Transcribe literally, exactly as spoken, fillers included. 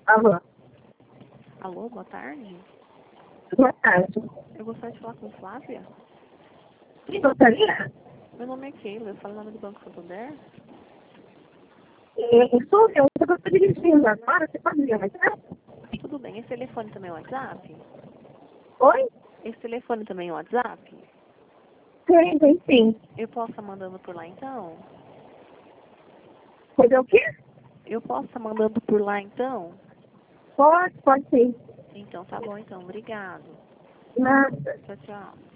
Alô, Alô, boa tarde. boa tarde. Eu gostaria de falar com Flávia. Quem gostaria? Meu nome é Keila, eu falo em nome do Banco Santander. É, eu sou eu, eu estou dirigindo agora, você pode ligar mais tarde? Tudo bem, esse telefone também é o WhatsApp? Oi? Esse telefone também é o WhatsApp? Tem, tem sim. Eu posso estar mandando por lá então? Fazer o quê? Eu posso estar mandando por lá então? Pode, pode sim. Então tá bom então, obrigado. Nada. Tchau, tchau.